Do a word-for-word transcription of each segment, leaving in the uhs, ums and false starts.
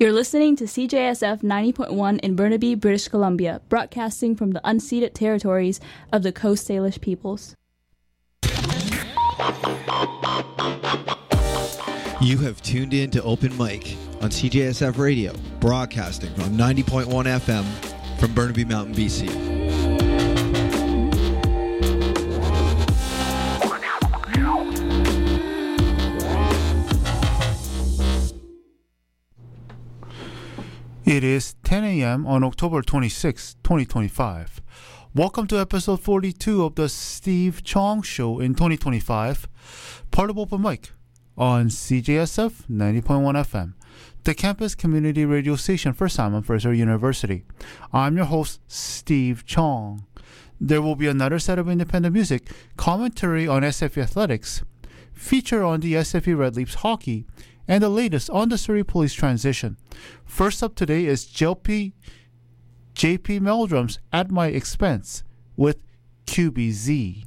You're listening to C J S F ninety point one in Burnaby, British Columbia, broadcasting from the unceded territories of the Coast Salish peoples. You have tuned in to Open Mic on C J S F Radio, broadcasting from ninety point one F M from Burnaby Mountain, B C. It is ten a.m. on October twenty-sixth, twenty twenty-five. Welcome to episode forty-two of the Steve Chong Show in twenty twenty-five, part of Open Mic on C J S F ninety point one F M, the campus community radio station for Simon Fraser University. I'm your host, Steve Chong. There will be another set of independent music, commentary on S F U athletics, feature on the S F U Red Leafs hockey, and the latest on the Surrey Police transition. First up today is J P, J P Meldrums At My Expense with Q B Z.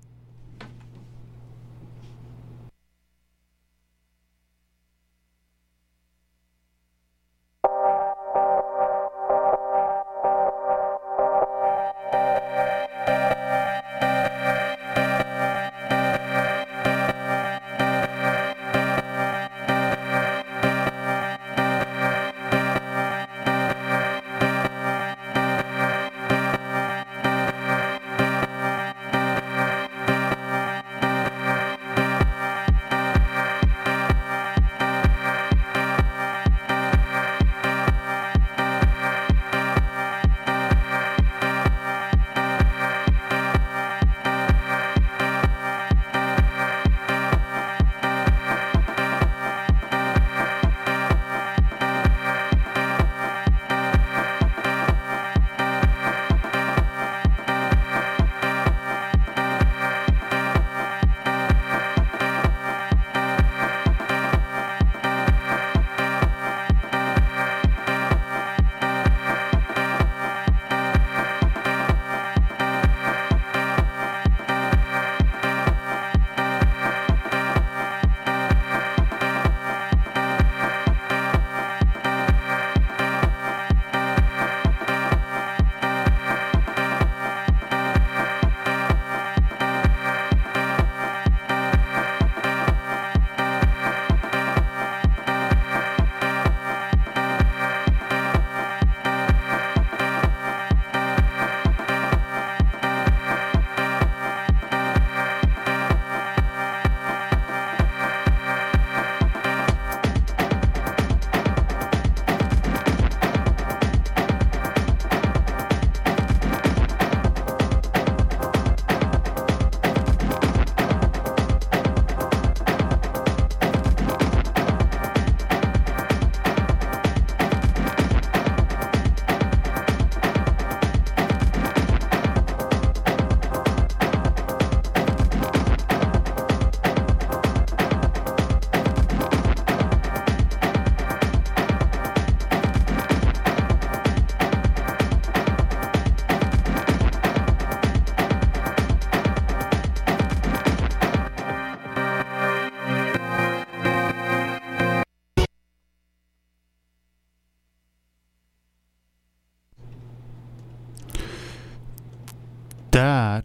That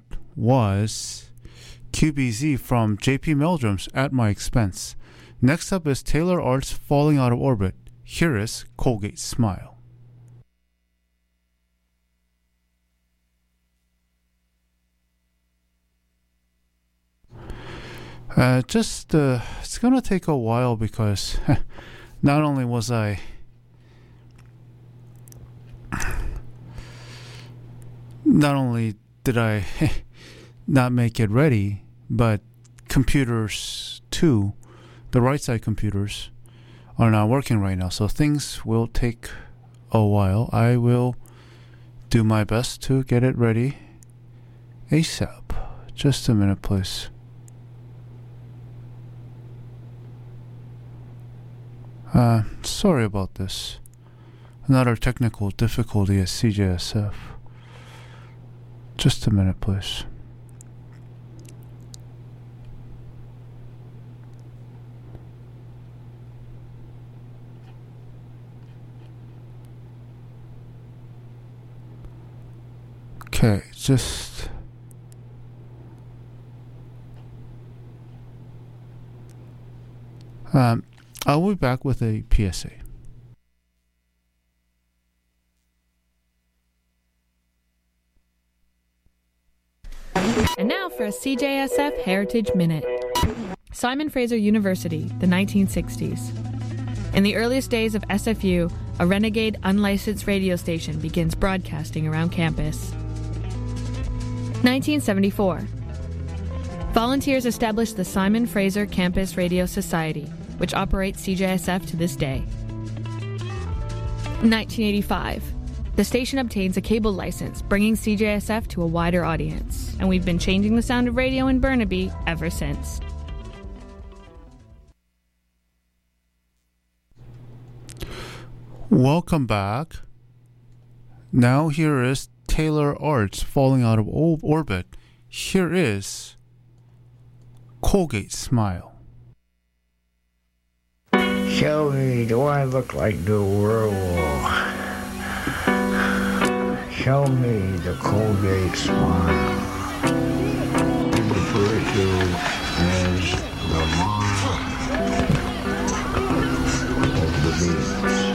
was Q B Z from J P Meldrums At My Expense. Next up is Taylor Arts Falling Out of Orbit. Here is Colgate Smile. Uh, just, uh, it's gonna take a while because not only was I not only did I not make it ready, but computers too, the right side computers, are not working right now. So things will take a while. I will do my best to get it ready ASAP. Just a minute, please. Uh, sorry about this. Another technical difficulty at C J S F. Just a minute, please. Okay, just... Um, I'll be back with a P S A. And now for a C J S F Heritage Minute. Simon Fraser University, the nineteen sixties. In the earliest days of S F U, a renegade unlicensed radio station begins broadcasting around campus. nineteen seventy-four. Volunteers established the Simon Fraser Campus Radio Society, which operates C J S F to this day. nineteen eighty-five. The station obtains a cable license, bringing C J S F to a wider audience, and we've been changing the sound of radio in Burnaby ever since. Welcome back. Now here is Taylor Arts falling out of orbit. Here is Colgate Smile. Show me, do I look like the werewolf? Show me the Colgate Smile. The virtue is the mind of the beast.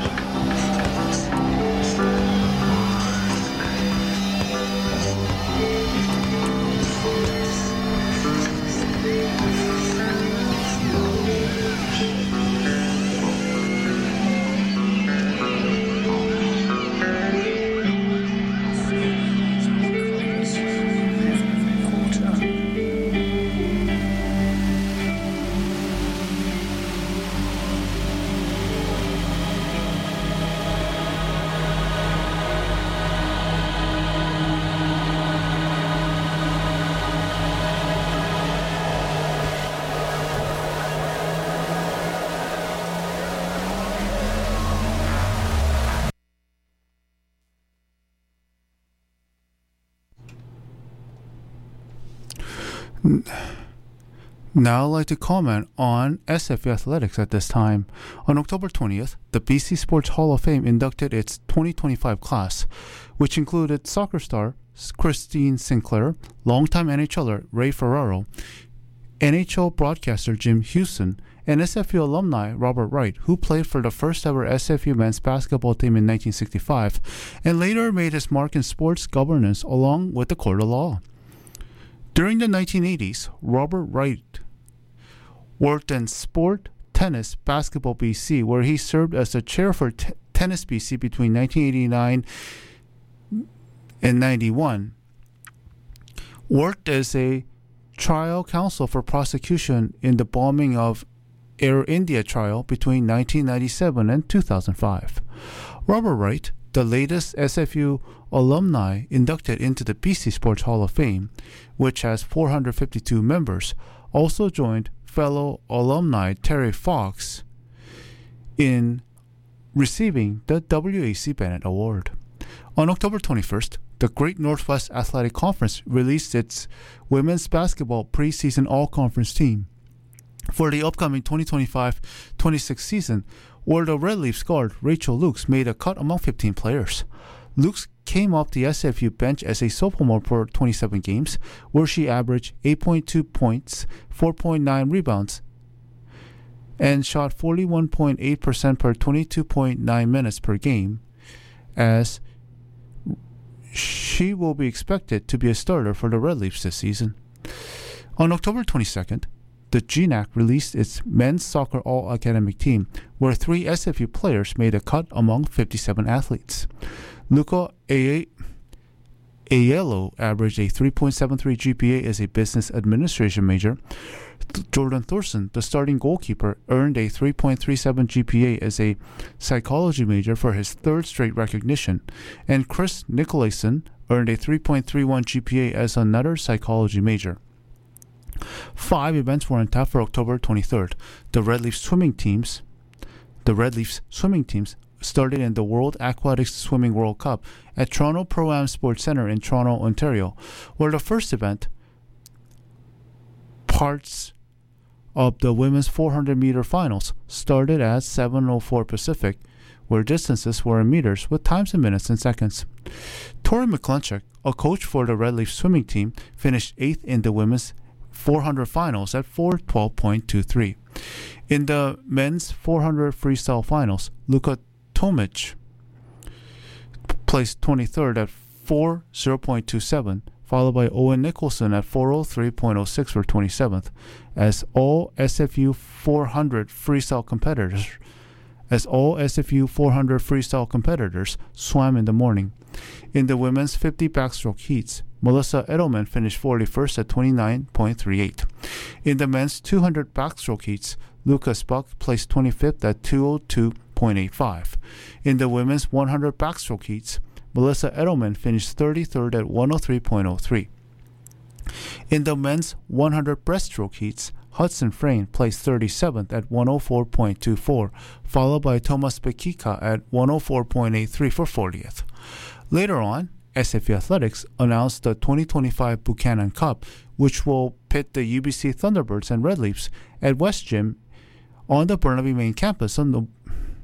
Now I'd like to comment on S F U athletics at this time. On October twentieth, the B C Sports Hall of Fame inducted its twenty twenty-five class, which included soccer star Christine Sinclair, longtime NHLer Ray Ferraro, N H L broadcaster Jim Houston, and S F U alumni Robert Wright, who played for the first ever S F U men's basketball team in nineteen sixty-five, and later made his mark in sports governance along with the court of law. During the nineteen eighties, Robert Wright worked in Sport, Tennis, Basketball B C, where he served as the chair for t- Tennis B C between nineteen eighty-nine and ninety-one. Worked as a trial counsel for prosecution in the bombing of Air India trial between nineteen ninety-seven and two thousand five. Robert Wright, the latest S F U alumni inducted into the B C Sports Hall of Fame, which has four hundred fifty-two members, also joined fellow alumni Terry Fox in receiving the W A C Bennett Award. On October twenty-first, the Great Northwest Athletic Conference released its women's basketball preseason all-conference team for the upcoming twenty twenty-five twenty-six season, where the Red Leafs guard Rachel Lukes made a cut among fifteen players. Lukes came off the S F U bench as a sophomore for twenty-seven games, where she averaged eight point two points, four point nine rebounds, and shot forty-one point eight percent per twenty-two point nine minutes per game, as she will be expected to be a starter for the Red Leafs this season. On October twenty-second, the G N A C released its men's soccer all-academic team, where three S F U players made a cut among fifty-seven athletes. Luca A- Aiello averaged a three point seven three G P A as a business administration major. Th- Jordan Thorson, the starting goalkeeper, earned a three point three seven G P A as a psychology major for his third straight recognition. And Chris Nicolason earned a three point three one G P A as another psychology major. Five events were on tap for October twenty-third. The Red Leafs swimming teams, the Red Leafs swimming teams started in the World Aquatics Swimming World Cup at Toronto Pro-Am Sports Centre in Toronto, Ontario, where the first event, parts of the women's four hundred meter finals, started at seven oh four Pacific, where distances were in meters with times in minutes and seconds. Tori McClintock a coach for the Red Leaf swimming team, finished eighth in the women's four hundred finals at four twelve point two three. In the men's four hundred freestyle finals, Luka Tomic placed twenty-third at four oh point two seven, followed by Owen Nicholson at four oh three point oh six for twenty-seventh, as all S F U four hundred freestyle competitors as all S F U four hundred freestyle competitors swam in the morning. In the women's fifty backstroke heats, Melissa Edelman finished forty-first at twenty-nine point three eight. In the men's two hundred backstroke heats, Lucas Buck placed twenty-fifth at two oh two point eight five. In the women's one hundred backstroke heats, Melissa Edelman finished thirty-third at one oh three point oh three. In the men's one hundred breaststroke heats, Hudson Frayne placed thirty-seventh at one oh four point two four, followed by Thomas Bekika at one oh four point eight three for fortieth. Later on, S F U Athletics announced the twenty twenty-five Buchanan Cup, which will pit the U B C Thunderbirds and Red Leafs at West Gym on the Burnaby main campus on the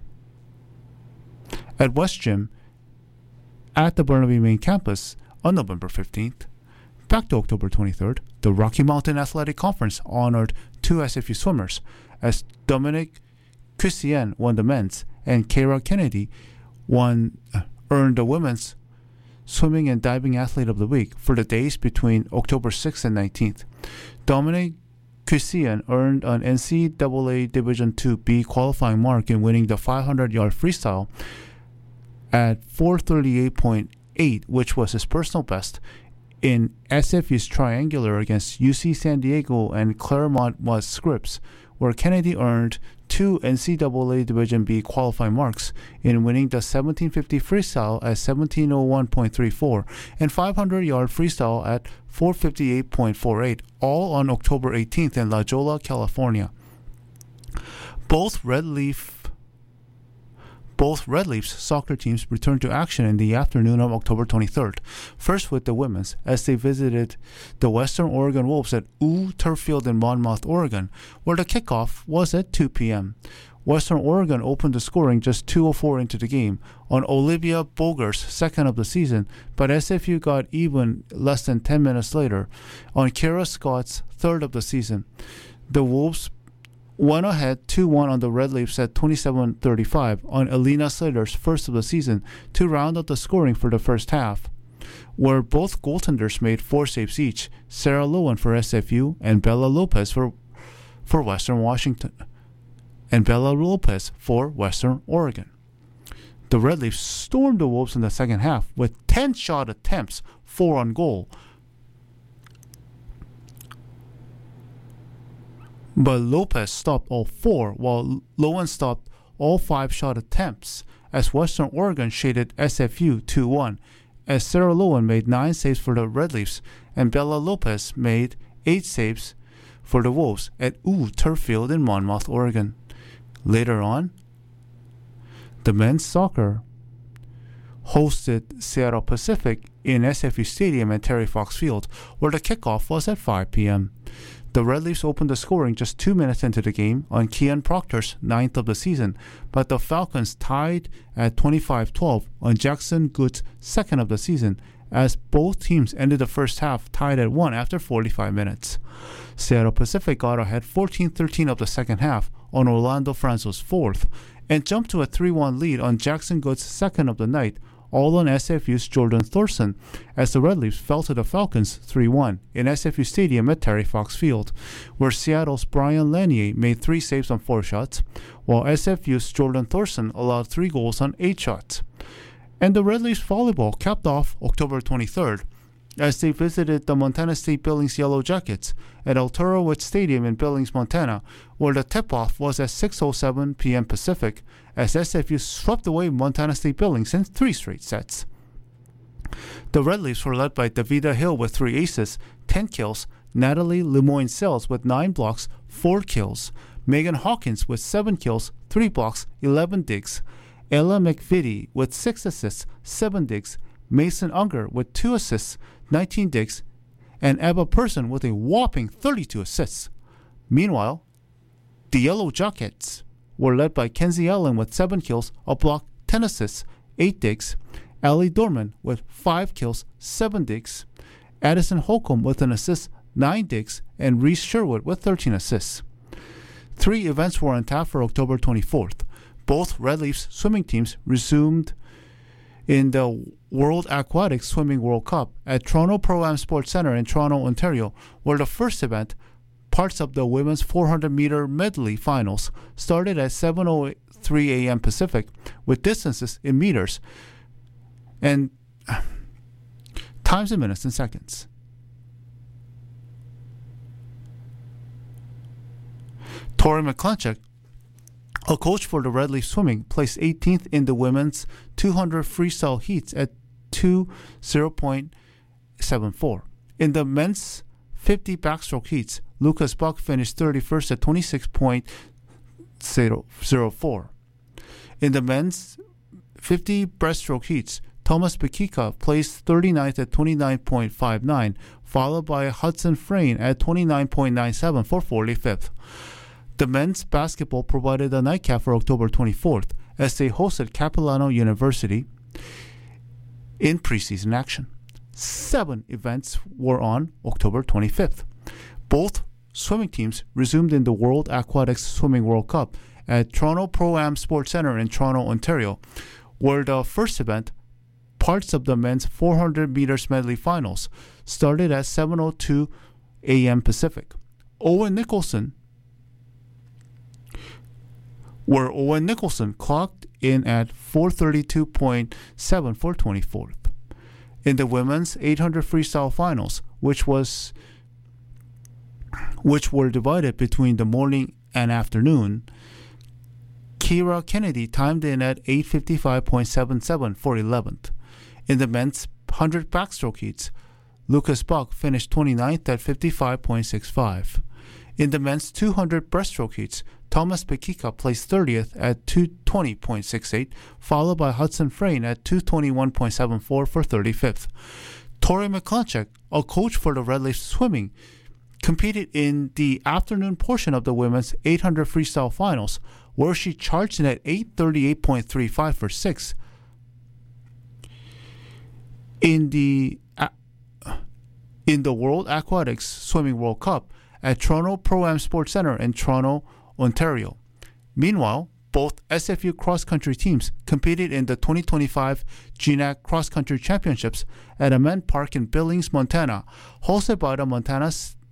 at West Gym at the Burnaby main campus on November fifteenth. Back to October twenty-third, the Rocky Mountain Athletic Conference honored two S F U swimmers as Dominic Christian won the men's and Kara Kennedy won uh, earned the women's Swimming and Diving Athlete of the Week for the days between October sixth and nineteenth. Dominic Christian earned an N C double A Division two B qualifying mark in winning the five hundred yard freestyle at four thirty-eight point eight, which was his personal best in S F U's triangular against U C San Diego and Claremont was Scripps, where Kennedy earned two N C double A Division B qualifying marks in winning the seventeen fifty freestyle at seventeen oh one point three four and five hundred yard freestyle at four fifty-eight point four eight, all on October eighteenth in La Jolla, California. Both Red Leaf Both Red Leafs soccer teams returned to action in the afternoon of October twenty-third, first with the women's, as they visited the Western Oregon Wolves at U Turf Field in Monmouth, Oregon, where the kickoff was at two p.m. Western Oregon opened the scoring just two oh four into the game on Olivia Boger's second of the season, but S F U got even less than ten minutes later on Kara Scott's third of the season. The Wolves went ahead two one on the Red Leafs at twenty-seven thirty-five on Elena Slater's first of the season to round out the scoring for the first half, where both goaltenders made four saves each, Sarah Lowen for S F U and Bella Lopez for for Western Washington, and Bella Lopez for Western Oregon. The Red Leafs stormed the Wolves in the second half with ten shot attempts, four on goal, but Lopez stopped all four, while Lowen stopped all five shot attempts, as Western Oregon shaded S F U two one, as Sarah Lowen made nine saves for the Red Leafs, and Bella Lopez made eight saves for the Wolves at U Turf Field in Monmouth, Oregon. Later on, the men's soccer hosted Seattle Pacific in S F U Stadium at Terry Fox Field, where the kickoff was at five p.m. The Red Leafs opened the scoring just two minutes into the game on Kean Proctor's ninth of the season, but the Falcons tied at twenty-five twelve on Jackson Good's second of the season, as both teams ended the first half tied at one after forty-five minutes. Seattle Pacific got ahead fourteen thirteen of the second half on Orlando Franzo's fourth, and jumped to a three one lead on Jackson Good's second of the night, all on S F U's Jordan Thorson, as the Red Leafs fell to the Falcons three one in S F U Stadium at Terry Fox Field, where Seattle's Brian Lanier made three saves on four shots, while S F U's Jordan Thorson allowed three goals on eight shots. And the Red Leafs volleyball capped off October twenty-third, as they visited the Montana State Billings Yellow Jackets at El Toro Woods Stadium in Billings, Montana, where the tip-off was at six oh seven p.m. Pacific, as S F U swept away Montana State Billings in three straight sets. The Red Leafs were led by Davida Hill with three aces, ten kills, Natalie Lemoyne-Sells with nine blocks, four kills, Megan Hawkins with seven kills, three blocks, eleven digs, Ella McVitie with six assists, seven digs, Mason Unger with two assists, nineteen digs, and Ebba Person with a whopping thirty-two assists. Meanwhile, the Yellow Jackets were led by Kenzie Allen with seven kills, a block, ten assists, eight digs, Ellie Dorman with five kills, seven digs. Addison Holcomb with an assist, nine digs. And Reese Sherwood with thirteen assists. Three events were on tap for October twenty-fourth. Both Red Leafs swimming teams resumed in the World Aquatic Swimming World Cup at Toronto Pro-Am Sports Centre in Toronto, Ontario, where the first event, parts of the women's four hundred meter medley finals, started at seven oh three a.m. Pacific with distances in meters and times in minutes and seconds. Tori McClintock, a coach for the Red Leaf Swimming, placed eighteenth in the women's two hundred freestyle heats at two oh point seven four. In the men's fifty backstroke heats, Lucas Buck finished thirty-first at twenty-six point oh four. In the men's fifty breaststroke heats, Thomas Bekika placed thirty-ninth at twenty-nine point five nine, followed by Hudson Frayne at twenty-nine point nine seven for forty-fifth. The men's basketball provided a nightcap for October twenty-fourth as they hosted Capilano University in preseason action. Seven events were on October twenty-fifth. Both swimming teams resumed in the World Aquatics Swimming World Cup at Toronto Pro-Am Sports Centre in Toronto, Ontario, where the first event, parts of the men's four hundred meters medley finals, started at seven oh two a.m. Pacific. Owen Nicholson where Owen Nicholson clocked in at four thirty-two point seven for twenty-fourth. In the women's eight hundred freestyle finals, which was which were divided between the morning and afternoon, Kira Kennedy timed in at eight fifty-five point seven seven for eleventh. In the men's one hundred backstroke heats, Lucas Buck finished twenty-ninth at fifty-five point six five. In the men's two hundred breaststroke heats, Thomas Bekika placed thirtieth at two twenty point six eight, followed by Hudson Frayne at two twenty-one point seven four for thirty-fifth. Tori McClintock, a coach for the Red Leaf Swimming, competed in the afternoon portion of the women's eight hundred freestyle finals, where she charged in at eight thirty-eight point three five for sixth. In the uh, in the World Aquatics Swimming World Cup at Toronto Pro-Am Sports Centre in Toronto, Ontario. Meanwhile, both S F U cross-country teams competed in the twenty twenty-five G N A C Cross Country Championships at Ament Park in Billings, Montana, hosted by the Montana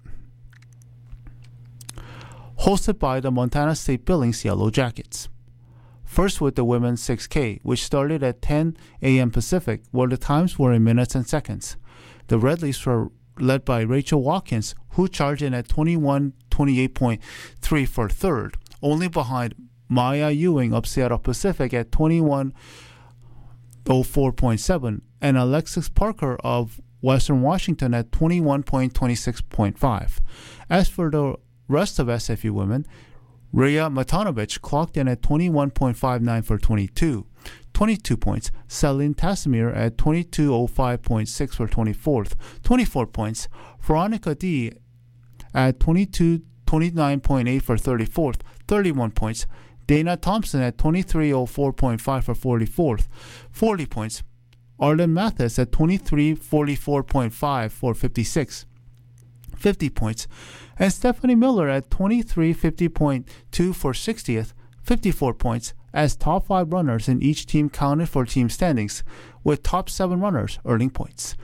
hosted by the Montana State Billings Yellow Jackets. First with the women's six K, which started at ten a.m. Pacific, where the times were in minutes and seconds. The Red Leafs were led by Rachel Watkins, who charged in at twenty-one twenty-eight point three for third, only behind Maya Ewing of Seattle Pacific at twenty-one oh four point seven and Alexis Parker of Western Washington at twenty-one twenty-six point five. As for the rest of S F U women, Rhea Matanovich clocked in at twenty-one point five nine for twenty-two. twenty-two points. Celine Tassimir at twenty-two oh five point six for twenty-fourth. twenty-four points. Veronica D at twenty-two twenty-nine point eight for thirty-fourth. thirty-one points. Dana Thompson at twenty-three oh four point five for forty-fourth. forty points. Arlen Mathis at twenty-three forty-four point five for fifty-six. fifty points. And Stephanie Miller at twenty-three fifty point two for sixtieth. fifty-four points, as top five runners in each team counted for team standings, with top seven runners earning points.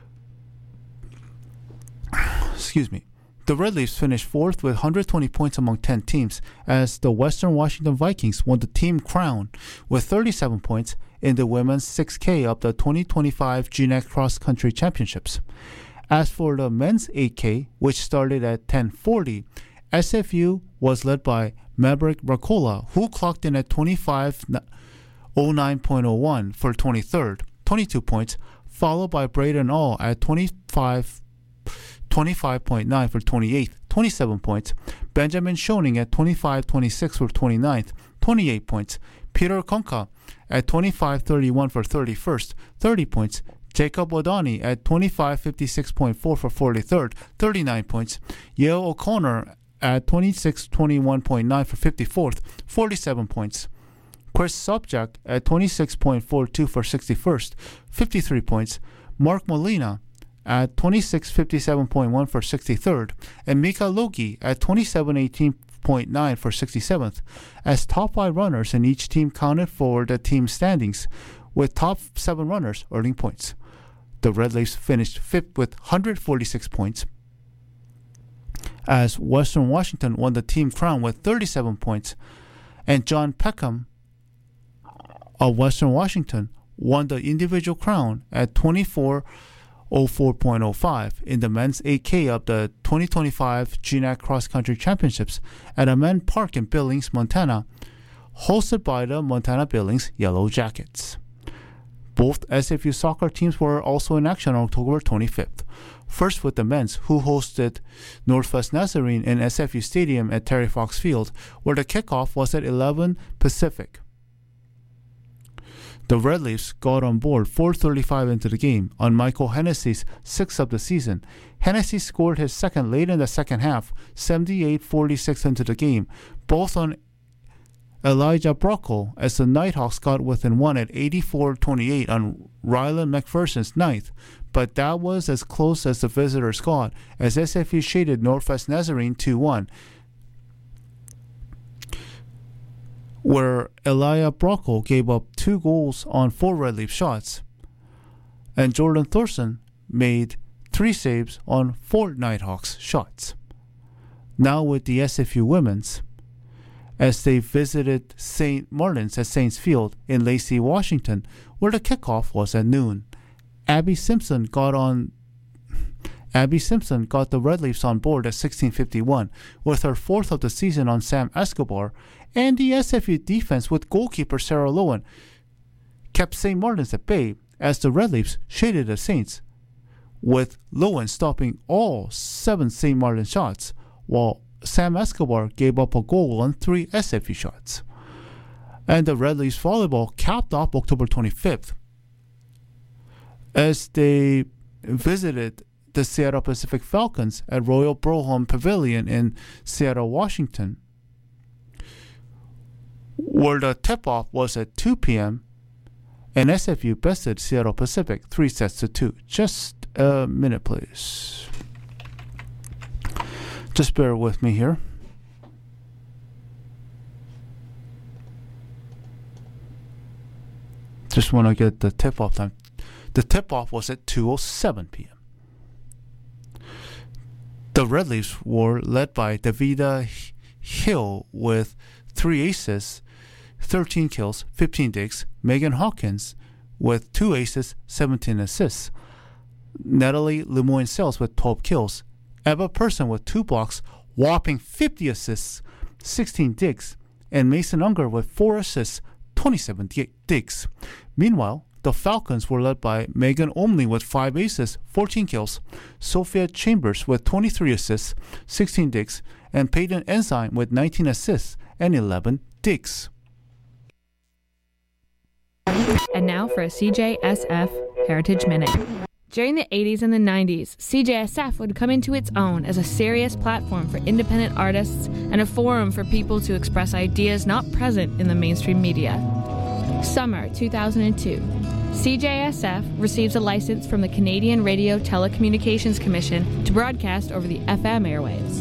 Excuse me. The Red Leafs finished fourth with one hundred twenty points among ten teams, as the Western Washington Vikings won the team crown with thirty-seven points in the women's six K of the twenty twenty-five G N A C Cross Country Championships. As for the men's eight K, which started at ten forty, S F U was led by Maverick Racola, who clocked in at twenty-five oh nine point oh one for twenty-third, twenty-two points, followed by Braden All at twenty-five twenty-five point nine for twenty-eighth, twenty-seven points, Benjamin Schoening at twenty-five twenty-six for twenty-ninth, twenty-eight points, Peter Konka at twenty-five thirty-one for thirty-first, thirty points, Jacob Odani at twenty-five fifty-six point four for forty-third, thirty-nine points, Yale O'Connor at twenty-six twenty-one point nine for fifty-fourth, forty-seven points, Chris Sobchak at twenty-six point four two for sixty-first, fifty-three points. Mark Molina at twenty-six fifty-seven point one for sixty-third, and Mika Logi at twenty-seven eighteen point nine for sixty-seventh, as top five runners in each team counted for the team standings, with top seven runners earning points. The Red Leafs finished fifth with one hundred forty-six points, as Western Washington won the team crown with thirty-seven points, and John Peckham of Western Washington won the individual crown at twenty-four oh four point oh five in the men's eight K of the twenty twenty-five G N A C Cross Country Championships at Amen Park in Billings, Montana, hosted by the Montana Billings Yellow Jackets. Both S F U soccer teams were also in action on October twenty-fifth. First with the men's, who hosted Northwest Nazarene in S F U Stadium at Terry Fox Field, where the kickoff was at eleven Pacific. The Red Leafs got on board four thirty-five into the game on Michael Hennessy's sixth of the season. Hennessy scored his second late in the second half, seventy-eight forty-six into the game, both on Elijah Brocco, as the Nighthawks got within one at eighty-four twenty-eight on Ryland McPherson's ninth, but that was as close as the visitors got, as S F U shaded Northwest Nazarene two one, where Elijah Brocco gave up two goals on four Red Leaf shots, and Jordan Thorson made three saves on four Nighthawks shots. Now with the S F U women's, as they visited Saint Martin's at Saints Field in Lacey, Washington, where the kickoff was at noon. Abby Simpson got on Abby Simpson got the Red Leafs on board at sixteen fifty-one, with her fourth of the season on Sam Escobar, and the S F U defense with goalkeeper Sarah Lowen kept Saint Martin's at bay as the Red Leafs shaded the Saints, with Lowen stopping all seven Saint Martin shots, while Sam Escobar gave up a goal on three S F U shots. And the Red Leafs volleyball capped off October twenty-fifth as they visited the Seattle Pacific Falcons at Royal Brougham Pavilion in Seattle, Washington, where the tip-off was at two p.m. and S F U bested Seattle Pacific three sets to two. Just a minute, please. Just bear with me here. Just want to get the tip-off time. The tip-off was at two oh seven p.m. The Red Leafs were led by Davida Hill with three aces, thirteen kills, fifteen digs. Megan Hawkins with two aces, seventeen assists. Natalie Lemoyne-Sells with twelve kills. Eva Person with two blocks, whopping fifty assists, sixteen digs. And Mason Unger with four assists, twenty-seven digs. Meanwhile, the Falcons were led by Megan Omley with five aces, fourteen kills, Sophia Chambers with twenty-three assists, sixteen digs, and Peyton Ensign with nineteen assists and eleven digs. And now for a C J S F Heritage Minute. During the eighties and the nineties, C J S F would come into its own as a serious platform for independent artists and a forum for people to express ideas not present in the mainstream media. Summer two thousand two. C J S F receives a license from the Canadian Radio Telecommunications Commission to broadcast over the F M airwaves.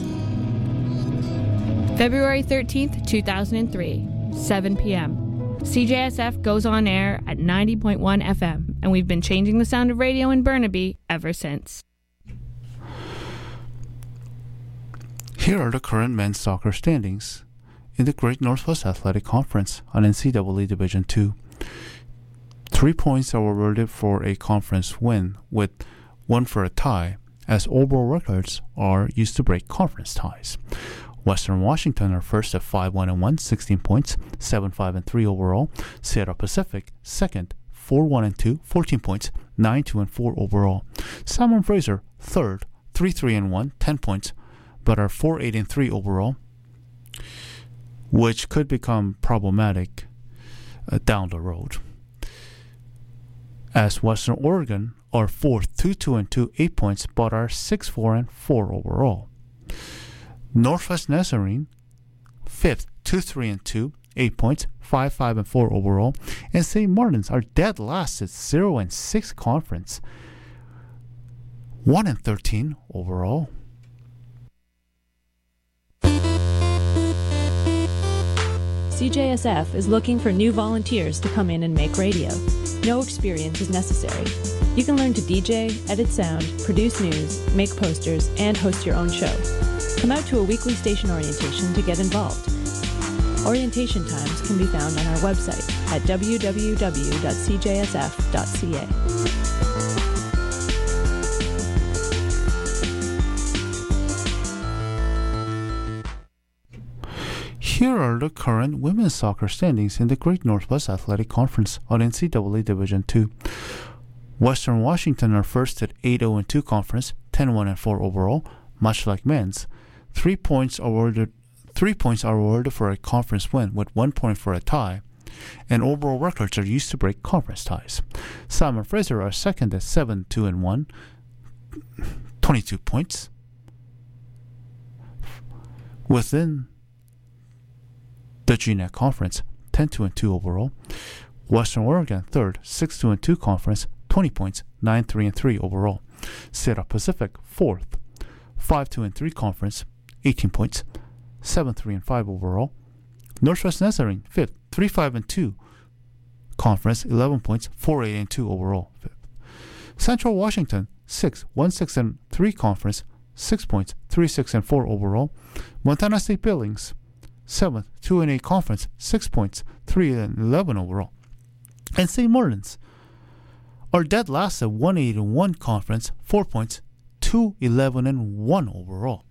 February thirteenth, two thousand three, seven p.m. C J S F goes on air at ninety point one F M, and we've been changing the sound of radio in Burnaby ever since. Here are the current men's soccer standings in the Great Northwest Athletic Conference on N C double A Division two. Three points are awarded for a conference win, with one for a tie, as overall records are used to break conference ties. Western Washington are first at five one and one, sixteen points, seven five and three overall. Seattle Pacific second, four one and two, fourteen points, nine two and four overall. Simon Fraser third, three three and one, ten points, but are four eight and three overall, which could become problematic uh, down the road. As Western Oregon are fourth, two two and two, eight points, but are six four and four overall. Northwest Nazarene fifth, two three and two, eight points, five, five, and four overall. And Saint Martin's are dead last at zero and six conference, one and thirteen overall. C J S F is looking for new volunteers to come in and make radio. No experience is necessary. You can learn to D J, edit sound, produce news, make posters, and host your own show. Come out to a weekly station orientation to get involved. Orientation times can be found on our website at w w w dot c j s f dot c a. Here are the current women's soccer standings in the Great Northwest Athletic Conference on N C double A Division two. Western Washington are first at eight oh and two conference, ten one and four overall, much like men's. Three points are awarded, three points are awarded for a conference win, with one point for a tie, and overall records are used to break conference ties. Simon Fraser are second at seven two and one, twenty-two points. Within the G NET Conference, ten two and two overall. Western Oregon third, six two and two conference, twenty points, nine three and three overall. Sierra Pacific fourth, five two and three conference, eighteen points, seven three and five overall. Northwest Nazarene fifth, three five and two conference, eleven points, four eight and two overall. Fifth. Central Washington sixth, one six and three conference, six points, three six and four overall. Montana State Billings seventh, two and eight conference, six points, three and eleven overall. And Saint Martin's are dead last at one eight and one conference, four points, two eleven and one overall.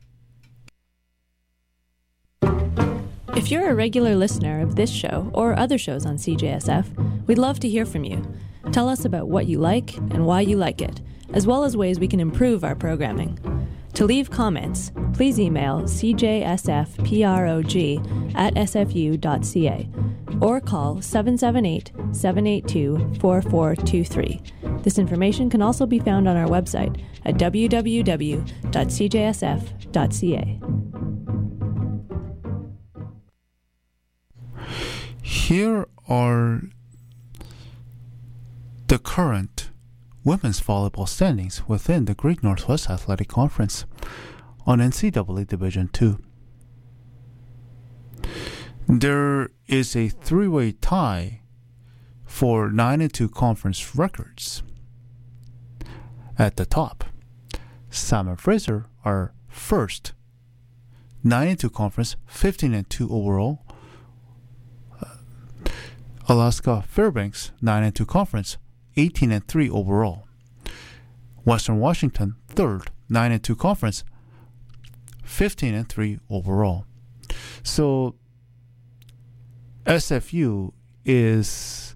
If you're a regular listener of this show or other shows on C J S F, we'd love to hear from you. Tell us about what you like and why you like it, as well as ways we can improve our programming. To leave comments, please email c j s f prog at s f u dot c a or call seven seven eight, seven eight two, four four two three. This information can also be found on our website at w w w dot c j s f dot c a. Here are the current women's volleyball standings within the Great Northwest Athletic Conference on N C double A Division two. There is a three-way tie for nine and two conference records. At the top, Simon Fraser are first, nine and two conference, fifteen and two overall. Uh, Alaska Fairbanks, nine and two conference, eighteen and three overall. Western Washington, third, nine and two conference, fifteen and three overall. So S F U is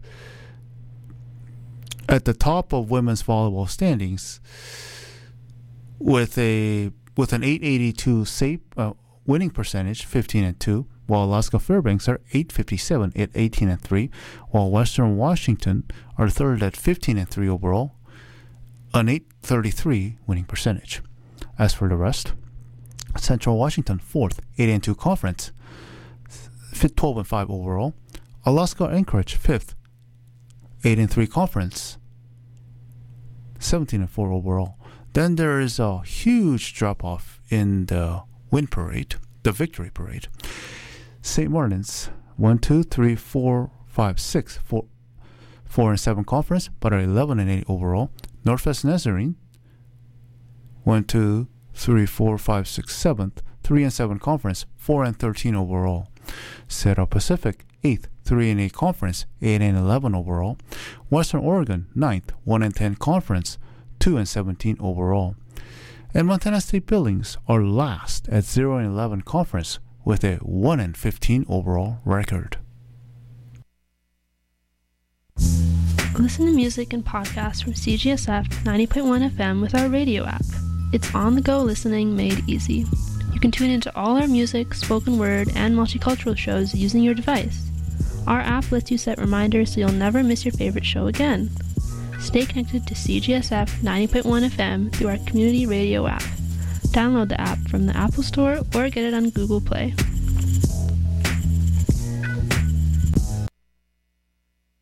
at the top of women's volleyball standings with a with an eight eighty-two save, uh, winning percentage, fifteen and two, while Alaska Fairbanks are eight fifty-seven at eighteen and three, while Western Washington are third at fifteen and three overall, an eight thirty-three winning percentage. As for the rest, Central Washington fourth, eight and two conference, twelve and five overall. Alaska Anchorage fifth, eight and three conference, seventeen and four overall. Then there is a huge drop off in the win parade, the victory parade. Saint Martin's one, two, three, four, five, six, four, four and seven conference, but are eleven and eight overall. Northwest Nazarene one, two, three, four, five, six, seventh, three and seven conference, four and thirteen overall. Sierra Pacific eighth, three and eight conference, eight and eleven overall. Western Oregon ninth, one and ten conference, two and seventeen overall. And Montana State Billings are last at zero and eleven conference with a one and fifteen overall record. Listen to music and podcasts from C G S F ninety point one F M with our radio app. It's on-the-go listening made easy. You can tune into all our music, spoken word, and multicultural shows using your device. Our app lets you set reminders so you'll never miss your favorite show again. Stay connected to C G S F ninety point one F M through our community radio app. Download the app from the Apple Store or get it on Google Play.